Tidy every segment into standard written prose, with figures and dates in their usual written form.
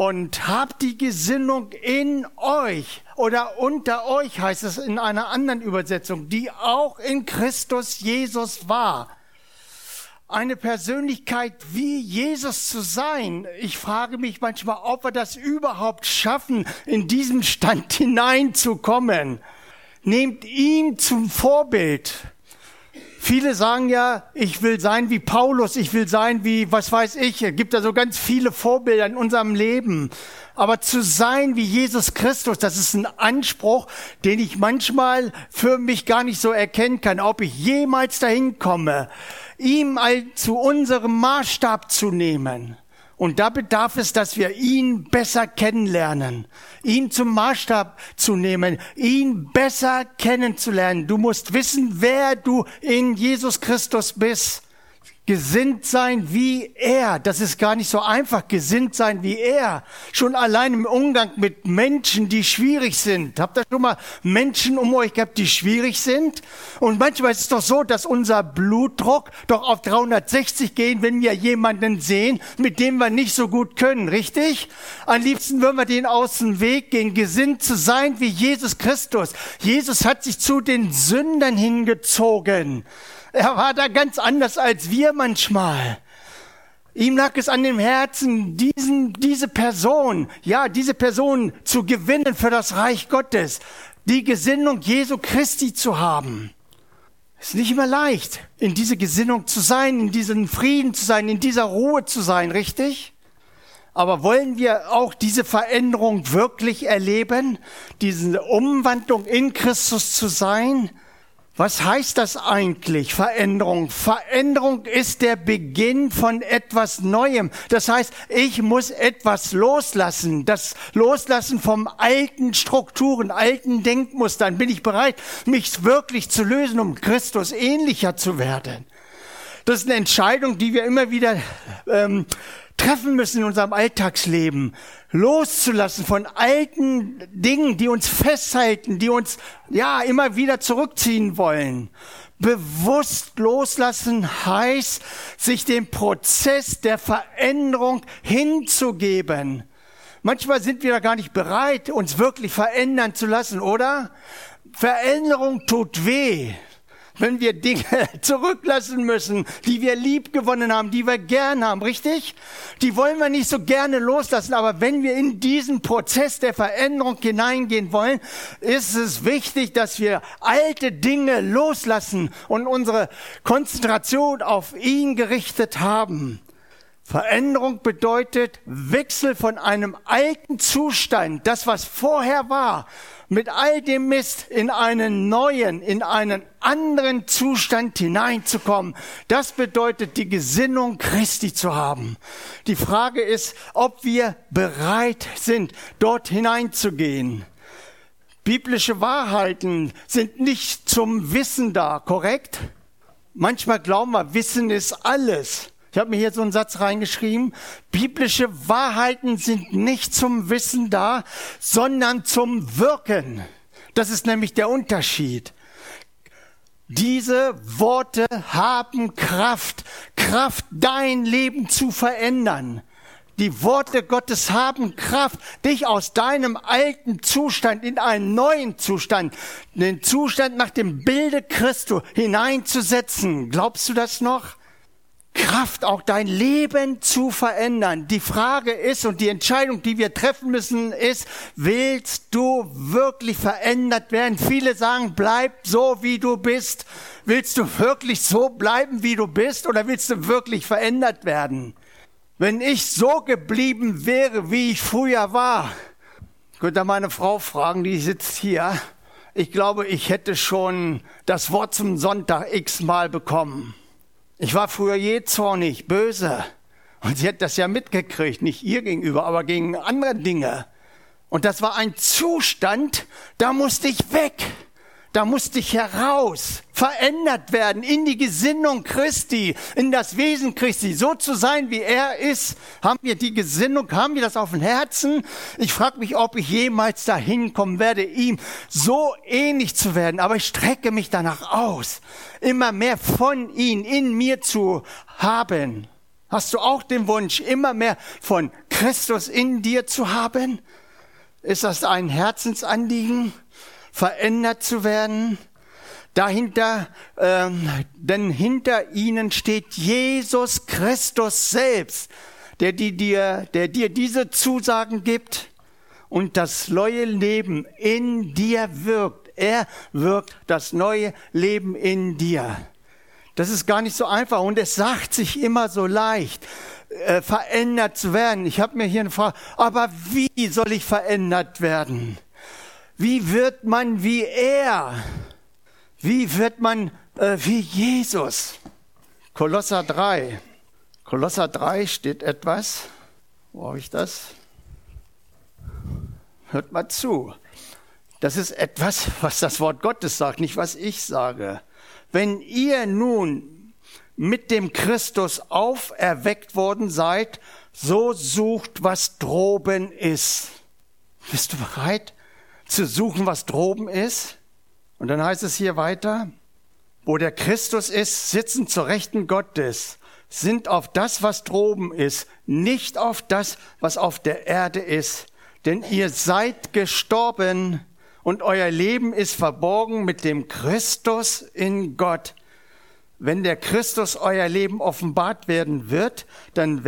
und habt die Gesinnung in euch oder unter euch, heißt es in einer anderen Übersetzung, die auch in Christus Jesus war. Eine Persönlichkeit wie Jesus zu sein. Ich frage mich manchmal, ob wir das überhaupt schaffen, in diesen Stand hineinzukommen. Nehmt ihn zum Vorbild. Viele sagen ja, ich will sein wie Paulus, ich will sein wie, was weiß ich. Es gibt da so ganz viele Vorbilder in unserem Leben. Aber zu sein wie Jesus Christus, das ist ein Anspruch, den ich manchmal für mich gar nicht so erkennen kann, ob ich jemals dahin komme, ihm zu unserem Maßstab zu nehmen. Und da bedarf es, dass wir ihn besser kennenlernen, ihn zum Maßstab zu nehmen, ihn besser kennenzulernen. Du musst wissen, wer du in Jesus Christus bist. Gesinnt sein wie er. Das ist gar nicht so einfach, gesinnt sein wie er. Schon allein im Umgang mit Menschen, die schwierig sind. Habt ihr schon mal Menschen um euch gehabt, die schwierig sind? Und manchmal ist es doch so, dass unser Blutdruck doch auf 360 geht, wenn wir jemanden sehen, mit dem wir nicht so gut können, richtig? Am liebsten würden wir den aus dem Weg gehen, gesinnt zu sein wie Jesus Christus. Jesus hat sich zu den Sündern hingezogen. Er war da ganz anders als wir manchmal. Ihm lag es an dem Herzen, diese Person zu gewinnen für das Reich Gottes, die Gesinnung Jesu Christi zu haben. Es ist nicht immer leicht, in diese Gesinnung zu sein, in diesem Frieden zu sein, in dieser Ruhe zu sein, richtig? Aber wollen wir auch diese Veränderung wirklich erleben, diese Umwandlung in Christus zu sein? Was heißt das eigentlich, Veränderung? Veränderung ist der Beginn von etwas Neuem. Das heißt, ich muss etwas loslassen. Das Loslassen vom alten Strukturen, alten Denkmustern. Bin ich bereit, mich wirklich zu lösen, um Christus ähnlicher zu werden? Das ist eine Entscheidung, die wir immer wieder treffen müssen in unserem Alltagsleben. Loszulassen von alten Dingen, die uns festhalten, die uns immer wieder zurückziehen wollen. Bewusst loslassen heißt, sich dem Prozess der Veränderung hinzugeben. Manchmal sind wir da gar nicht bereit, uns wirklich verändern zu lassen, oder? Veränderung tut weh. Wenn wir Dinge zurücklassen müssen, die wir lieb gewonnen haben, die wir gern haben, richtig? Die wollen wir nicht so gerne loslassen, aber wenn wir in diesen Prozess der Veränderung hineingehen wollen, ist es wichtig, dass wir alte Dinge loslassen und unsere Konzentration auf ihn gerichtet haben. Veränderung bedeutet Wechsel von einem alten Zustand, das was vorher war, mit all dem Mist in einen neuen, in einen anderen Zustand hineinzukommen. Das bedeutet, die Gesinnung Christi zu haben. Die Frage ist, ob wir bereit sind, dort hineinzugehen. Biblische Wahrheiten sind nicht zum Wissen da, korrekt? Manchmal glauben wir, Wissen ist alles. Ich habe mir hier so einen Satz reingeschrieben. Biblische Wahrheiten sind nicht zum Wissen da, sondern zum Wirken. Das ist nämlich der Unterschied. Diese Worte haben Kraft, dein Leben zu verändern. Die Worte Gottes haben Kraft, dich aus deinem alten Zustand in einen neuen Zustand, den Zustand nach dem Bilde Christi hineinzusetzen. Glaubst du das noch? Kraft, auch dein Leben zu verändern. Die Frage ist und die Entscheidung, die wir treffen müssen, ist, willst du wirklich verändert werden? Viele sagen, bleib so, wie du bist. Willst du wirklich so bleiben, wie du bist, oder willst du wirklich verändert werden? Wenn ich so geblieben wäre, wie ich früher war, könnt ihr meine Frau fragen, die sitzt hier. Ich glaube, ich hätte schon das Wort zum Sonntag x-mal bekommen. Ich war früher jähzornig, böse. Und sie hat das ja mitgekriegt, nicht ihr gegenüber, aber gegen andere Dinge. Und das war ein Zustand, da musste ich weg. Da musste ich heraus, verändert werden in die Gesinnung Christi, in das Wesen Christi, so zu sein, wie er ist. Haben wir die Gesinnung, haben wir das auf dem Herzen? Ich frage mich, ob ich jemals dahin kommen werde, ihm so ähnlich zu werden. Aber ich strecke mich danach aus, immer mehr von ihm in mir zu haben. Hast du auch den Wunsch, immer mehr von Christus in dir zu haben? Ist das ein Herzensanliegen, verändert zu werden? Denn hinter ihnen steht Jesus Christus selbst, der dir diese Zusagen gibt und das neue Leben in dir wirkt. Er wirkt das neue Leben in dir. Das ist gar nicht so einfach und es sagt sich immer so leicht, verändert zu werden. Ich habe mir hier eine Frage, aber wie soll ich verändert werden? Wie wird man wie er? Wie wird man wie Jesus? Kolosser 3. Kolosser 3 steht etwas. Wo habe ich das? Hört mal zu. Das ist etwas, was das Wort Gottes sagt, nicht was ich sage. Wenn ihr nun mit dem Christus auferweckt worden seid, so sucht, was droben ist. Bist du bereit zu suchen, was droben ist? Und dann heißt es hier weiter, wo der Christus ist, sitzen zur Rechten Gottes, sind auf das, was droben ist, nicht auf das, was auf der Erde ist. Denn ihr seid gestorben und euer Leben ist verborgen mit dem Christus in Gott. Wenn der Christus euer Leben offenbart werden wird, dann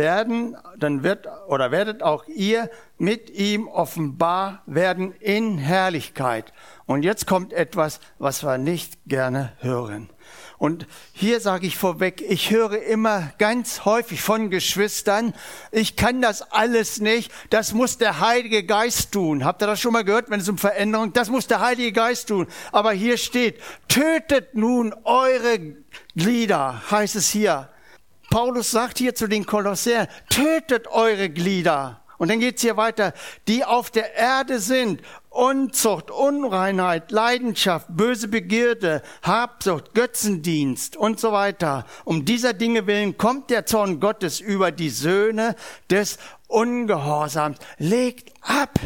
werdet auch ihr mit ihm offenbar werden in Herrlichkeit. Und jetzt kommt etwas, was wir nicht gerne hören. Und hier sage ich vorweg, ich höre immer ganz häufig von Geschwistern, ich kann das alles nicht, das muss der Heilige Geist tun. Habt ihr das schon mal gehört, wenn es um Veränderung, das muss der Heilige Geist tun. Aber hier steht, tötet nun eure Glieder, heißt es hier. Paulus sagt hier zu den Kolossern, tötet eure Glieder. Und dann geht's hier weiter, die auf der Erde sind, Unzucht, Unreinheit, Leidenschaft, böse Begierde, Habsucht, Götzendienst und so weiter. Um dieser Dinge willen kommt der Zorn Gottes über die Söhne des Ungehorsams. Legt ab,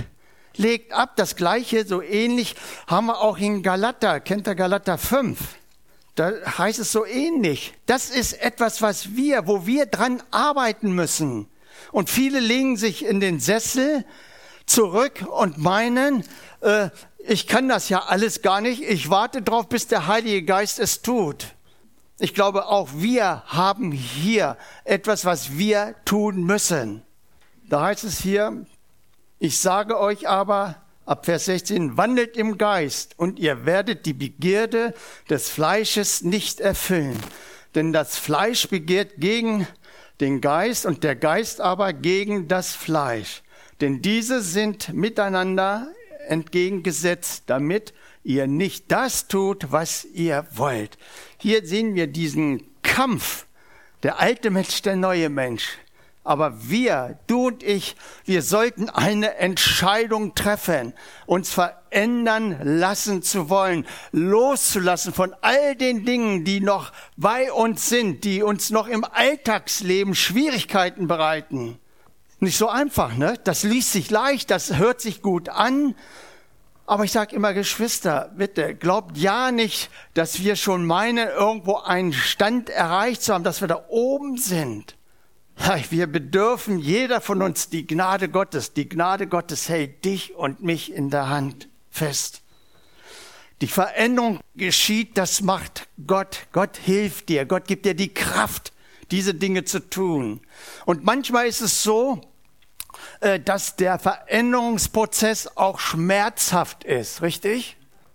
das Gleiche, so ähnlich haben wir auch in Galater, kennt ihr Galater 5? Da heißt es so ähnlich. Das ist etwas, wo wir dran arbeiten müssen. Und viele legen sich in den Sessel zurück und meinen, ich kann das ja alles gar nicht. Ich warte drauf, bis der Heilige Geist es tut. Ich glaube, auch wir haben hier etwas, was wir tun müssen. Da heißt es hier, ich sage euch aber, ab Vers 16, wandelt im Geist und ihr werdet die Begierde des Fleisches nicht erfüllen. Denn das Fleisch begehrt gegen den Geist und der Geist aber gegen das Fleisch. Denn diese sind miteinander entgegengesetzt, damit ihr nicht das tut, was ihr wollt. Hier sehen wir diesen Kampf, der alte Mensch, der neue Mensch. Aber wir, du und ich, wir sollten eine Entscheidung treffen, uns verändern lassen zu wollen, loszulassen von all den Dingen, die noch bei uns sind, die uns noch im Alltagsleben Schwierigkeiten bereiten. Nicht so einfach, ne? Das liest sich leicht, das hört sich gut an. Aber ich sage immer, Geschwister, bitte, glaubt ja nicht, dass wir schon meinen, irgendwo einen Stand erreicht zu haben, dass wir da oben sind. Wir bedürfen, jeder von uns, die Gnade Gottes. Die Gnade Gottes hält dich und mich in der Hand fest. Die Veränderung geschieht, das macht Gott. Gott hilft dir. Gott gibt dir die Kraft, diese Dinge zu tun. Und manchmal ist es so, dass der Veränderungsprozess auch schmerzhaft ist, richtig?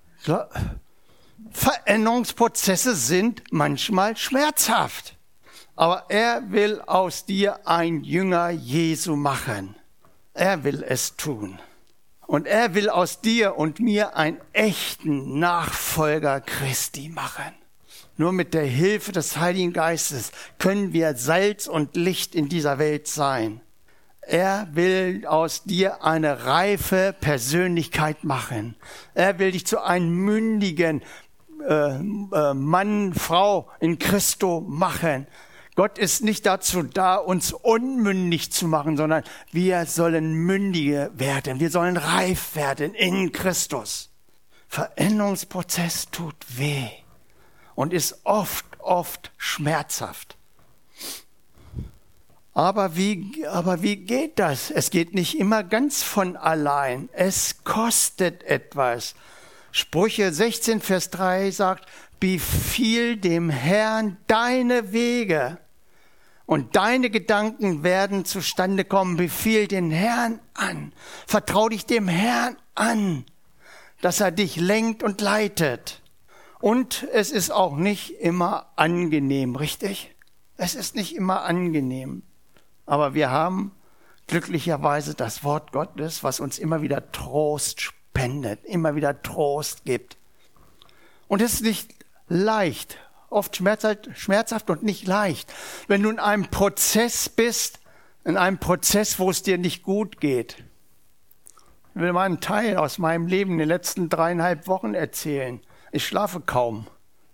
Veränderungsprozesse sind manchmal schmerzhaft. Aber er will aus dir ein Jünger Jesu machen. Er will es tun. Und er will aus dir und mir einen echten Nachfolger Christi machen. Nur mit der Hilfe des Heiligen Geistes können wir Salz und Licht in dieser Welt sein. Er will aus dir eine reife Persönlichkeit machen. Er will dich zu einem mündigen Mann, Frau in Christo machen. Gott ist nicht dazu da, uns unmündig zu machen, sondern wir sollen mündige werden. Wir sollen reif werden in Christus. Veränderungsprozess tut weh und ist oft schmerzhaft. Aber wie geht das? Es geht nicht immer ganz von allein. Es kostet etwas. Sprüche 16, Vers 3 sagt, befiehl dem Herrn deine Wege und deine Gedanken werden zustande kommen. Befiehl den Herrn an. Vertrau dich dem Herrn an, dass er dich lenkt und leitet. Und es ist auch nicht immer angenehm, richtig? Es ist nicht immer angenehm. Aber wir haben glücklicherweise das Wort Gottes, was uns immer wieder Trost spendet, immer wieder Trost gibt. Und es ist nicht leicht, oft schmerzhaft und nicht leicht. Wenn du in einem Prozess bist, in einem Prozess, wo es dir nicht gut geht. Ich will mal einen Teil aus meinem Leben in den letzten 3,5 Wochen erzählen. Ich schlafe kaum.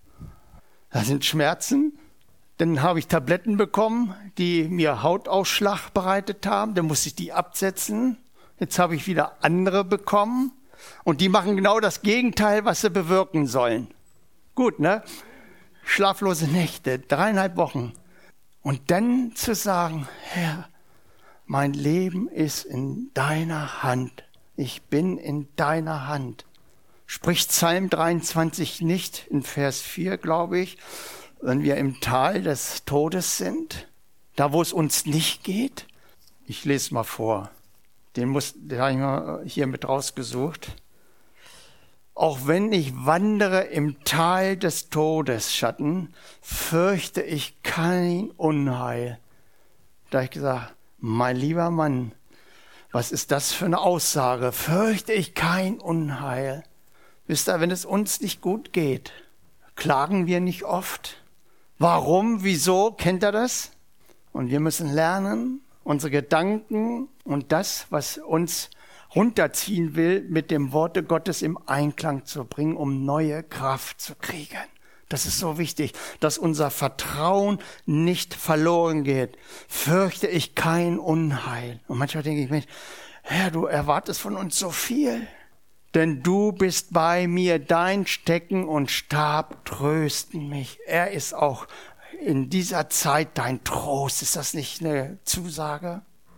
Da sind Schmerzen. Dann habe ich Tabletten bekommen, die mir Hautausschlag bereitet haben. Dann musste ich die absetzen. Jetzt habe ich wieder andere bekommen. Und die machen genau das Gegenteil, was sie bewirken sollen. Gut, ne? Schlaflose Nächte, 3,5 Wochen. Und dann zu sagen, Herr, mein Leben ist in deiner Hand. Ich bin in deiner Hand. Spricht Psalm 23 nicht in Vers 4, glaube ich, wenn wir im Tal des Todes sind, da wo es uns nicht geht? Ich lese mal vor. Den habe ich mal hier mit rausgesucht. Auch wenn ich wandere im Tal des Todesschatten, fürchte ich kein Unheil. Da habe ich gesagt, mein lieber Mann, was ist das für eine Aussage? Fürchte ich kein Unheil. Wisst ihr, wenn es uns nicht gut geht, klagen wir nicht oft. Warum, wieso, kennt ihr das? Und wir müssen lernen, unsere Gedanken und das, was uns runterziehen will, mit dem Worte Gottes im Einklang zu bringen, um neue Kraft zu kriegen. Das ist so wichtig, dass unser Vertrauen nicht verloren geht. Fürchte ich kein Unheil. Und manchmal denke ich mir, Herr, du erwartest von uns so viel. Denn du bist bei mir, dein Stecken und Stab trösten mich. Er ist auch in dieser Zeit dein Trost. Ist das nicht eine Zusage?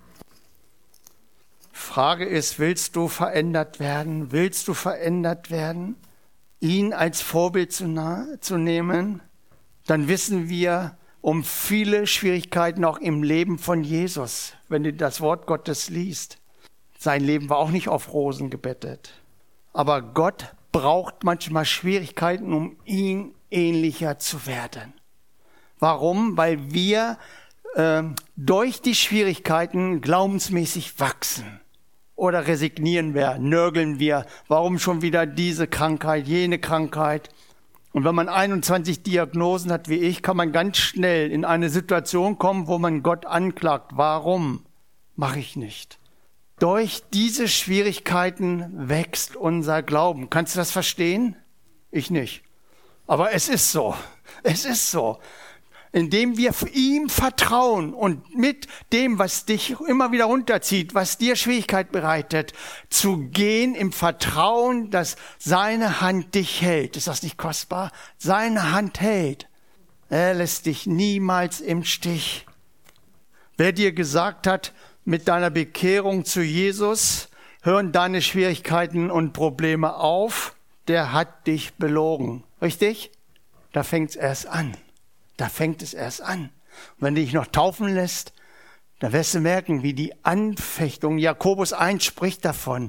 Frage ist, willst du verändert werden? Willst du verändert werden? Ihn als Vorbild zu nehmen? Dann wissen wir um viele Schwierigkeiten auch im Leben von Jesus, wenn du das Wort Gottes liest. Sein Leben war auch nicht auf Rosen gebettet. Aber Gott braucht manchmal Schwierigkeiten, um ihm ähnlicher zu werden. Warum? Weil wir durch die Schwierigkeiten glaubensmäßig wachsen. Oder resignieren wir, nörgeln wir, warum schon wieder diese Krankheit, jene Krankheit. Und wenn man 21 Diagnosen hat wie ich, kann man ganz schnell in eine Situation kommen, wo man Gott anklagt. Warum mache ich nicht? Durch diese Schwierigkeiten wächst unser Glauben. Kannst du das verstehen? Ich nicht. Aber es ist so. Es ist so. Indem wir ihm vertrauen und mit dem, was dich immer wieder runterzieht, was dir Schwierigkeit bereitet, zu gehen im Vertrauen, dass seine Hand dich hält. Ist das nicht kostbar? Seine Hand hält. Er lässt dich niemals im Stich. Wer dir gesagt hat, mit deiner Bekehrung zu Jesus hören deine Schwierigkeiten und Probleme auf, der hat dich belogen. Richtig? Da fängt es erst an. Da fängt es erst an. Und wenn du dich noch taufen lässt, dann wirst du merken, wie die Anfechtung, Jakobus 1 spricht davon.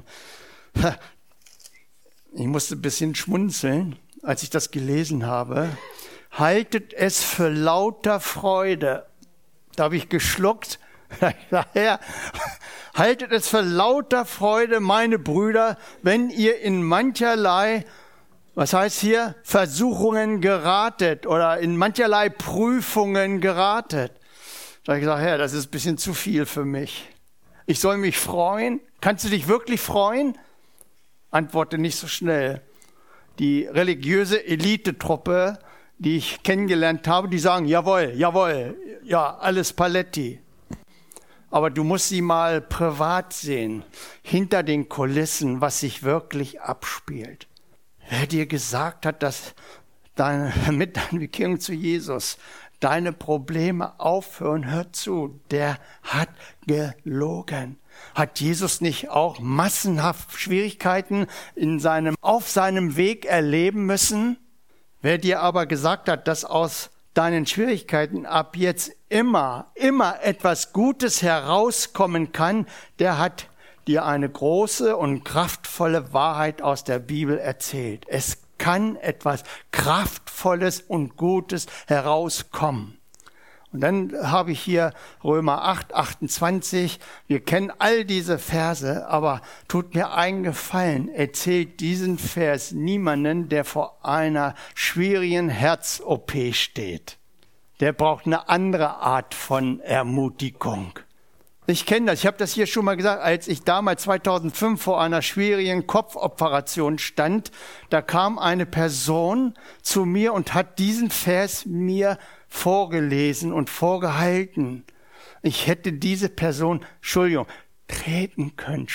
Ich musste ein bisschen schmunzeln, als ich das gelesen habe. Haltet es für lauter Freude. Da habe ich geschluckt. Herr, haltet es für lauter Freude, meine Brüder, wenn ihr in mancherlei, was heißt hier, Versuchungen geratet oder in mancherlei Prüfungen geratet. Da habe ich gesagt, Herr, das ist ein bisschen zu viel für mich. Ich soll mich freuen. Kannst du dich wirklich freuen? Antworte nicht so schnell. Die religiöse Elitetruppe, die ich kennengelernt habe, die sagen, jawohl, jawohl, ja, alles Paletti. Aber du musst sie mal privat sehen, hinter den Kulissen, was sich wirklich abspielt. Wer dir gesagt hat, dass mit deiner Bekehrung zu Jesus deine Probleme aufhören. Hör zu, der hat gelogen. Hat Jesus nicht auch massenhaft Schwierigkeiten auf seinem Weg erleben müssen? Wer dir aber gesagt hat, dass aus deinen Schwierigkeiten ab jetzt immer etwas Gutes herauskommen kann, der hat dir eine große und kraftvolle Wahrheit aus der Bibel erzählt. Es kann etwas Kraftvolles und Gutes herauskommen. Und dann habe ich hier Römer 8, 28. Wir kennen all diese Verse, aber tut mir einen Gefallen, erzählt diesen Vers niemanden, der vor einer schwierigen Herz-OP steht. Der braucht eine andere Art von Ermutigung. Ich kenne das, ich habe das hier schon mal gesagt, als ich damals 2005 vor einer schwierigen Kopfoperation stand, da kam eine Person zu mir und hat diesen Vers mir vorgelesen und vorgehalten. Ich hätte diese Person, treten können,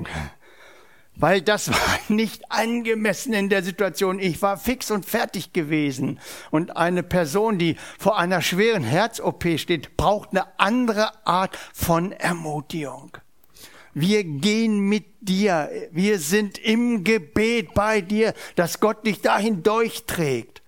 weil das war nicht angemessen in der Situation. Ich war fix und fertig gewesen. Und eine Person, die vor einer schweren Herz-OP steht, braucht eine andere Art von Ermutigung. Wir gehen mit dir. Wir sind im Gebet bei dir, dass Gott dich dahin durchträgt.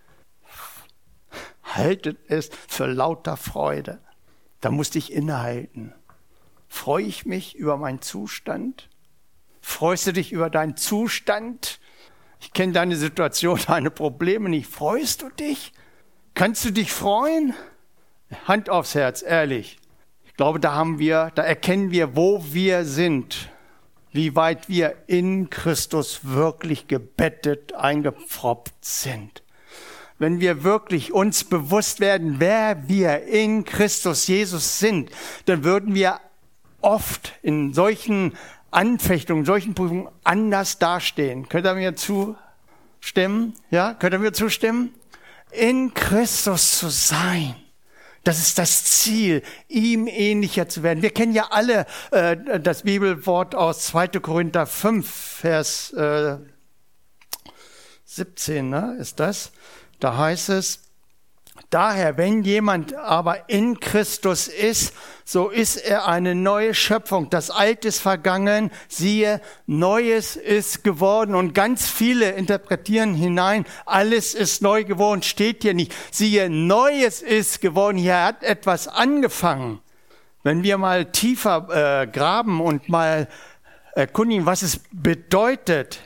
Haltet es für lauter Freude. Da musste ich innehalten. Freue ich mich über meinen Zustand? Freust du dich über deinen Zustand? Ich kenne deine Situation, deine Probleme nicht. Freust du dich? Kannst du dich freuen? Hand aufs Herz, ehrlich. Ich glaube, da erkennen wir, wo wir sind. Wie weit wir in Christus wirklich gebettet, eingepfropft sind. Wenn wir wirklich uns bewusst werden, wer wir in Christus Jesus sind, dann würden wir oft in solchen Anfechtungen, solchen Prüfungen anders dastehen. Könnt ihr mir zustimmen? Ja, könnt ihr mir zustimmen? In Christus zu sein. Das ist das Ziel, ihm ähnlicher zu werden. Wir kennen ja alle das Bibelwort aus 2. Korinther 5, Vers 17, ist das? Da heißt es, daher, wenn jemand aber in Christus ist, so ist er eine neue Schöpfung. Das Alte ist vergangen, siehe, Neues ist geworden. Und ganz viele interpretieren hinein, alles ist neu geworden, steht hier nicht. Siehe, Neues ist geworden, hier hat etwas angefangen. Wenn wir mal tiefer graben und mal erkundigen, was es bedeutet.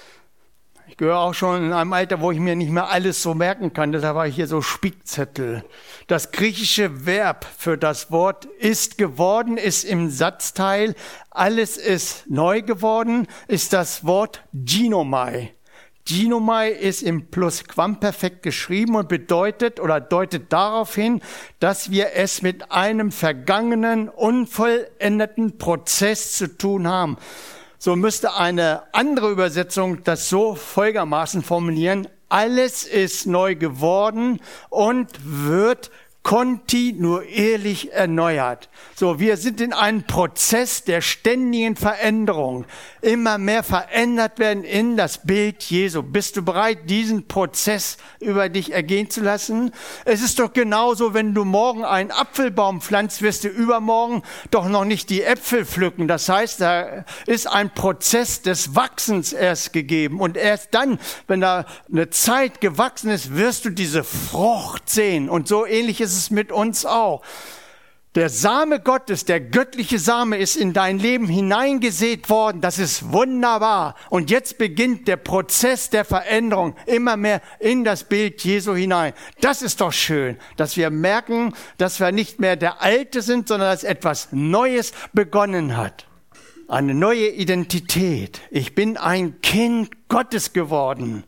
Ich gehöre auch schon in einem Alter, wo ich mir nicht mehr alles so merken kann. Deshalb war ich hier so Spickzettel. Das griechische Verb für das Wort ist geworden, ist im Satzteil, alles ist neu geworden, ist das Wort Ginomai. Ginomai ist im Plusquamperfekt geschrieben und bedeutet oder deutet darauf hin, dass wir es mit einem vergangenen, unvollendeten Prozess zu tun haben. So müsste eine andere Übersetzung das so folgendermaßen formulieren. Alles ist neu geworden und wird kontinuierlich erneuert. So, wir sind in einem Prozess der ständigen Veränderung. Immer mehr verändert werden in das Bild Jesu. Bist du bereit, diesen Prozess über dich ergehen zu lassen? Es ist doch genauso, wenn du morgen einen Apfelbaum pflanzt, wirst du übermorgen doch noch nicht die Äpfel pflücken. Das heißt, da ist ein Prozess des Wachsens erst gegeben. Und erst dann, wenn da eine Zeit gewachsen ist, wirst du diese Frucht sehen. Und so ähnlich ist es mit uns auch. Der Same Gottes, der göttliche Same ist in dein Leben hineingesät worden. Das ist wunderbar. Und jetzt beginnt der Prozess der Veränderung immer mehr in das Bild Jesu hinein. Das ist doch schön, dass wir merken, dass wir nicht mehr der Alte sind, sondern dass etwas Neues begonnen hat. Eine neue Identität. Ich bin ein Kind Gottes geworden.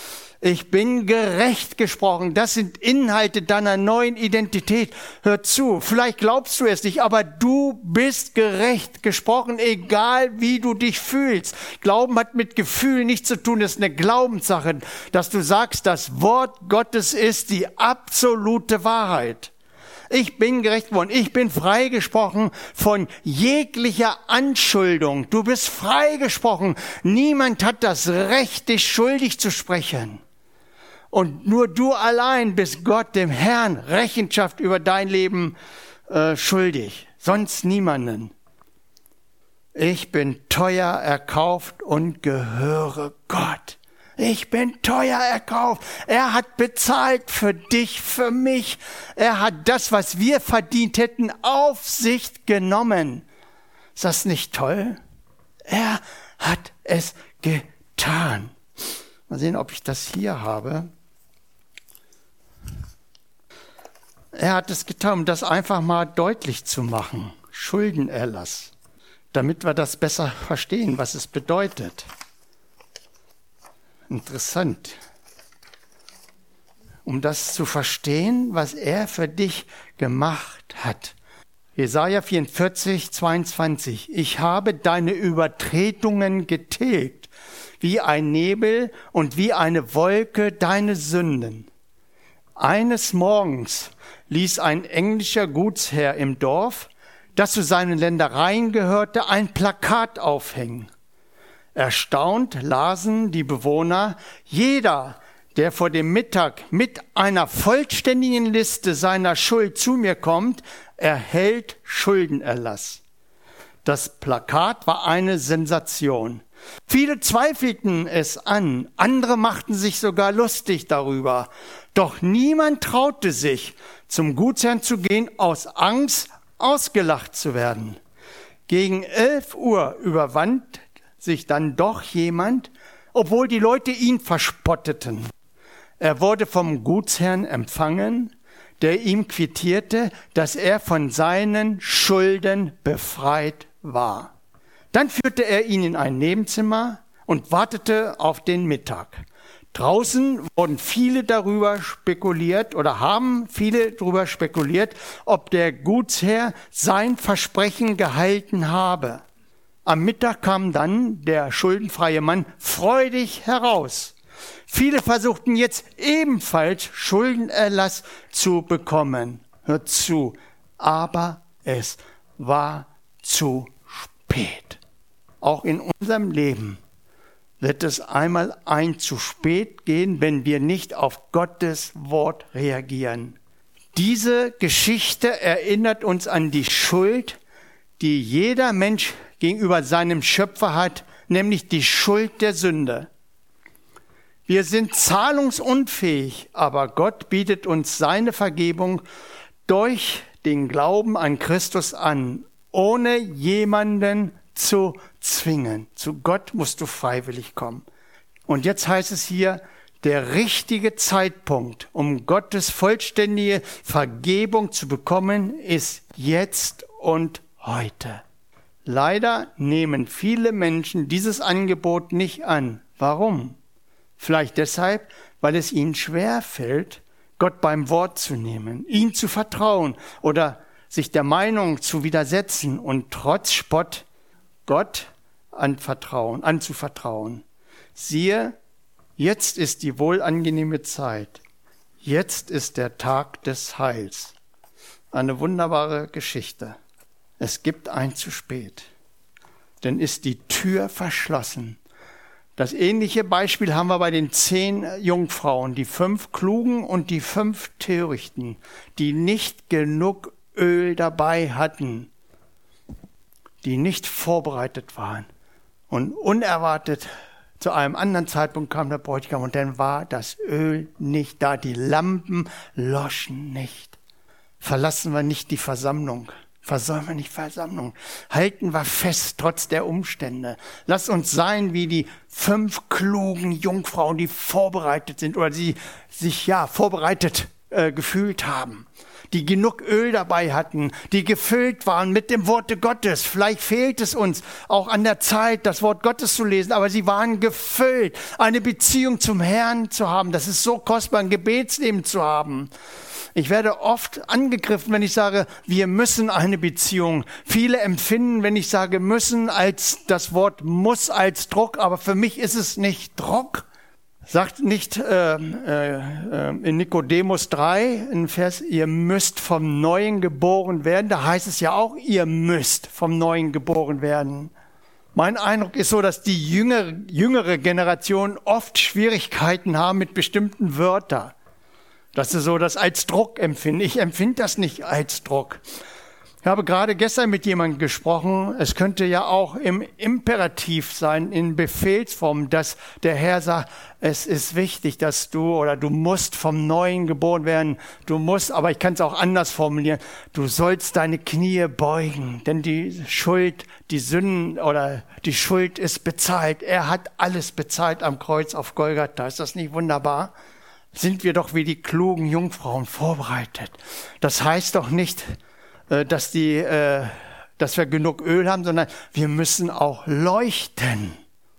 Ich bin gerecht gesprochen. Das sind Inhalte deiner neuen Identität. Hör zu, vielleicht glaubst du es nicht, aber du bist gerecht gesprochen, egal wie du dich fühlst. Glauben hat mit Gefühl nichts zu tun, das ist eine Glaubenssache, dass du sagst, das Wort Gottes ist die absolute Wahrheit. Ich bin gerecht worden. Ich bin freigesprochen von jeglicher Anschuldung. Du bist freigesprochen. Niemand hat das Recht, dich schuldig zu sprechen. Und nur du allein bist Gott, dem Herrn, Rechenschaft über dein Leben schuldig. Sonst niemanden. Ich bin teuer erkauft und gehöre Gott. Ich bin teuer erkauft. Er hat bezahlt für dich, für mich. Er hat das, was wir verdient hätten, auf sich genommen. Ist das nicht toll? Er hat es getan. Mal sehen, ob ich das hier habe. Er hat es getan, um das einfach mal deutlich zu machen. Schuldenerlass. Damit wir das besser verstehen, was es bedeutet. Interessant. Um das zu verstehen, was er für dich gemacht hat. Jesaja 44, 22. Ich habe deine Übertretungen getilgt, wie ein Nebel und wie eine Wolke deine Sünden. Eines Morgens ließ ein englischer Gutsherr im Dorf, das zu seinen Ländereien gehörte, ein Plakat aufhängen. Erstaunt lasen die Bewohner, jeder, der vor dem Mittag mit einer vollständigen Liste seiner Schuld zu mir kommt, erhält Schuldenerlass. Das Plakat war eine Sensation. Viele zweifelten es an, andere machten sich sogar lustig darüber. Doch niemand traute sich, zum Gutsherrn zu gehen, aus Angst, ausgelacht zu werden. Gegen 11 Uhr überwand sich dann doch jemand, obwohl die Leute ihn verspotteten. Er wurde vom Gutsherrn empfangen, der ihm quittierte, dass er von seinen Schulden befreit war. Dann führte er ihn in ein Nebenzimmer und wartete auf den Mittag. Draußen wurden viele darüber spekuliert oder haben viele darüber spekuliert, ob der Gutsherr sein Versprechen gehalten habe. Am Mittag kam dann der schuldenfreie Mann freudig heraus. Viele versuchten jetzt ebenfalls Schuldenerlass zu bekommen. Hört zu, aber es war zu spät. Auch in unserem Leben wird es einmal zu spät gehen, wenn wir nicht auf Gottes Wort reagieren. Diese Geschichte erinnert uns an die Schuld, die jeder Mensch gegenüber seinem Schöpfer hat, nämlich die Schuld der Sünde. Wir sind zahlungsunfähig, aber Gott bietet uns seine Vergebung durch den Glauben an Christus an, ohne jemanden zu zwingen. Zu Gott musst du freiwillig kommen. Und jetzt heißt es hier, der richtige Zeitpunkt, um Gottes vollständige Vergebung zu bekommen, ist jetzt und heute. Leider nehmen viele Menschen dieses Angebot nicht an. Warum? Vielleicht deshalb, weil es ihnen schwerfällt, Gott beim Wort zu nehmen, ihm zu vertrauen oder sich der Meinung zu widersetzen und trotz Spott Gott anzuvertrauen. Siehe, jetzt ist die wohlangenehme Zeit. Jetzt ist der Tag des Heils. Eine wunderbare Geschichte. Es gibt ein zu spät. Denn ist die Tür verschlossen. Das ähnliche Beispiel haben wir bei den 10 Jungfrauen, die 5 Klugen und die 5 Törichten, die nicht genug Öl dabei hatten, die nicht vorbereitet waren. Und unerwartet zu einem anderen Zeitpunkt kam der Bräutigam und dann war das Öl nicht da. Die Lampen loschen nicht. Verlassen wir nicht die Versammlung. Versäumen wir nicht Versammlung. Halten wir fest, trotz der Umstände. Lass uns sein wie die 5 klugen Jungfrauen, die vorbereitet sind oder die sich vorbereitet gefühlt haben. Die genug Öl dabei hatten, die gefüllt waren mit dem Worte Gottes. Vielleicht fehlt es uns auch an der Zeit, das Wort Gottes zu lesen, aber sie waren gefüllt, eine Beziehung zum Herrn zu haben. Das ist so kostbar, ein Gebetsleben zu haben. Ich werde oft angegriffen, wenn ich sage, wir müssen eine Beziehung. Viele empfinden, wenn ich sage müssen, als das Wort muss als Druck, aber für mich ist es nicht Druck. Sagt nicht in Nikodemus 3, in Vers, ihr müsst vom Neuen geboren werden. Da heißt es ja auch, ihr müsst vom Neuen geboren werden. Mein Eindruck ist so, dass die jüngere Generation oft Schwierigkeiten haben mit bestimmten Wörtern. Dass sie so das als Druck empfinden. Ich empfinde das nicht als Druck. Ich habe gerade gestern mit jemandem gesprochen. Es könnte ja auch im Imperativ sein, in Befehlsform, dass der Herr sagt, es ist wichtig, dass du musst vom Neuen geboren werden. Du musst, aber ich kann es auch anders formulieren. Du sollst deine Knie beugen, denn die Schuld, die Sünden oder die Schuld ist bezahlt. Er hat alles bezahlt am Kreuz auf Golgatha. Ist das nicht wunderbar? Sind wir doch wie die klugen Jungfrauen vorbereitet. Das heißt doch nicht, dass wir genug Öl haben, sondern wir müssen auch leuchten.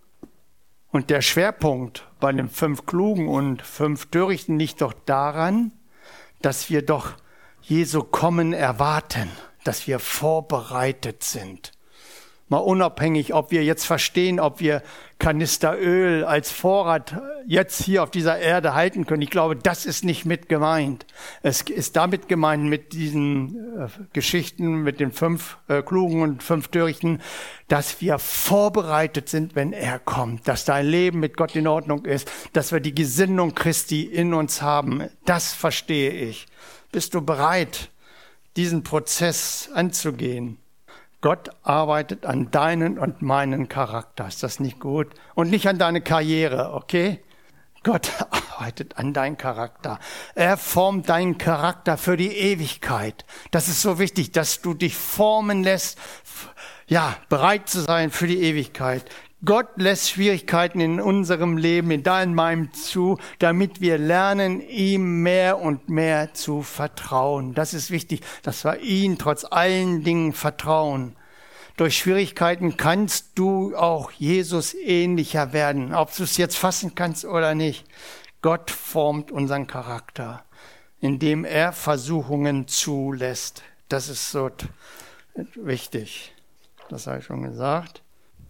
Und der Schwerpunkt bei den 5 Klugen und 5 Törichten liegt doch daran, dass wir doch Jesu Kommen erwarten, dass wir vorbereitet sind. Mal unabhängig, ob wir jetzt verstehen, ob wir Kanister Öl als Vorrat jetzt hier auf dieser Erde halten können. Ich glaube, das ist nicht mit gemeint. Es ist damit gemeint, mit diesen Geschichten, mit den 5 Klugen und 5 Törichten, dass wir vorbereitet sind, wenn er kommt. Dass dein Leben mit Gott in Ordnung ist. Dass wir die Gesinnung Christi in uns haben. Das verstehe ich. Bist du bereit, diesen Prozess anzugehen? Gott arbeitet an deinen und meinen Charakter. Ist das nicht gut? Und nicht an deine Karriere, okay? Gott arbeitet an deinen Charakter. Er formt deinen Charakter für die Ewigkeit. Das ist so wichtig, dass du dich formen lässt, ja, bereit zu sein für die Ewigkeit. Gott lässt Schwierigkeiten in unserem Leben, in deinem, meinem zu, damit wir lernen, ihm mehr und mehr zu vertrauen. Das ist wichtig, dass wir ihm trotz allen Dingen vertrauen. Durch Schwierigkeiten kannst du auch Jesus ähnlicher werden, ob du es jetzt fassen kannst oder nicht. Gott formt unseren Charakter, indem er Versuchungen zulässt. Das ist so wichtig. Das habe ich schon gesagt.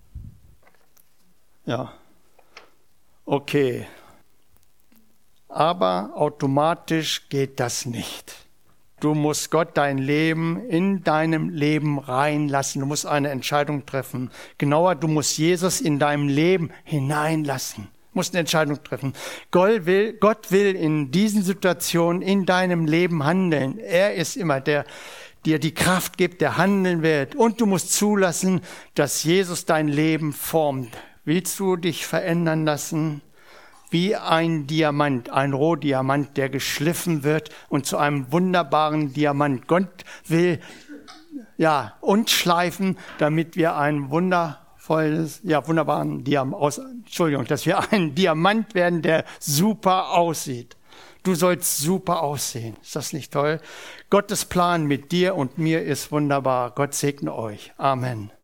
Ja, okay. Aber automatisch geht das nicht. Du musst Gott dein Leben in deinem Leben reinlassen. Du musst eine Entscheidung treffen. Genauer, du musst Jesus in deinem Leben hineinlassen. Du musst eine Entscheidung treffen. Gott will in diesen Situationen in deinem Leben handeln. Er ist immer der dir die Kraft gibt, der handeln wird. Und du musst zulassen, dass Jesus dein Leben formt. Willst du dich verändern lassen? Wie ein Diamant, ein Rohdiamant, der geschliffen wird und zu einem wunderbaren Diamant. Gott will uns schleifen, damit wir ein wunderbaren dass wir ein Diamant werden, der super aussieht. Du sollst super aussehen. Ist das nicht toll? Gottes Plan mit dir und mir ist wunderbar. Gott segne euch. Amen.